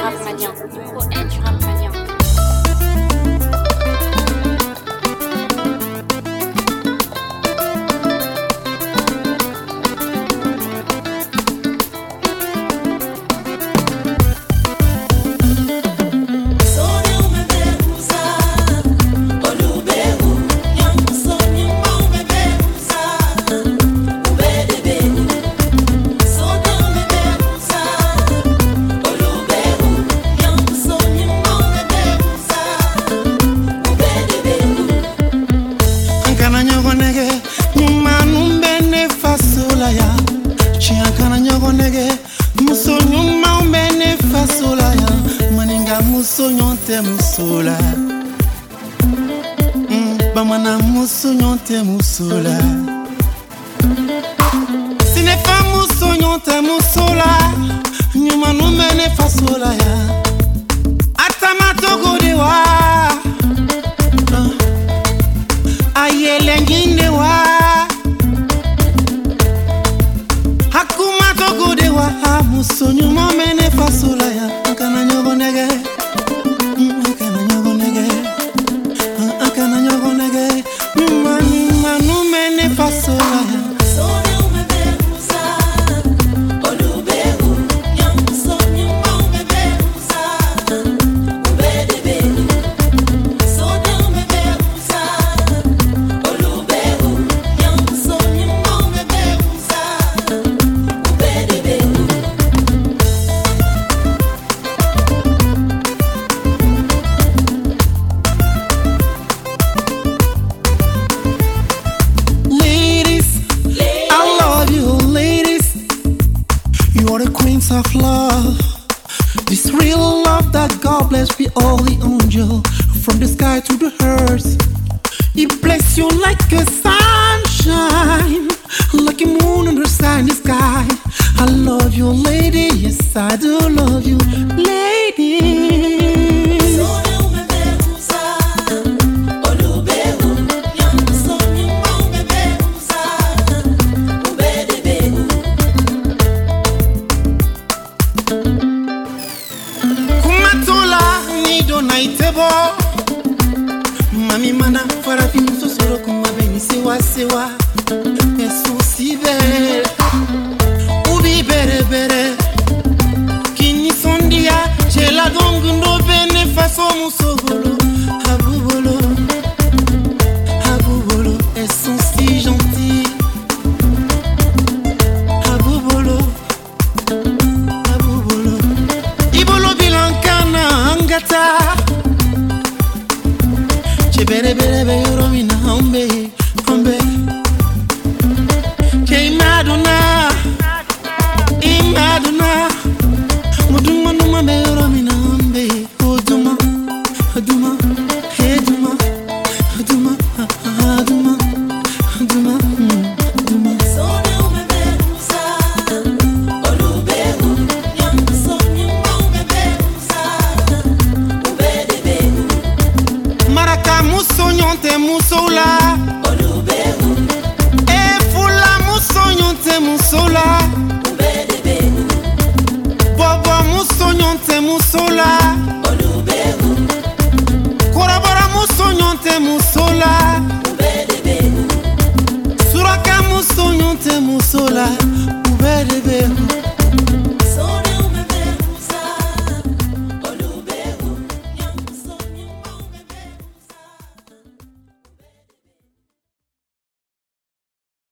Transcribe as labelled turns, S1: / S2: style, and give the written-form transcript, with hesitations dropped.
S1: rap malien. Numéro 1 du rap malien.
S2: Musula Bamana musonyon te musula Si ne fa musonyon te musula Nyuma numene fasola ya Atama togo de wa Ayele nginde wa Hakuma togo de wa Musonyon momene fasola ya Nkana nyogo nege of love, this real love that God bless me all the angel from the sky to the earth. He bless you like a sunshine, like a moon under sunny sky. I love you, lady. Yes, I do love you, lady. Mami mana farafin sosoro kuma beni sewa sewa Yesu sibe Ubi bere bere Kini sondia Chela dongu no bene faso muso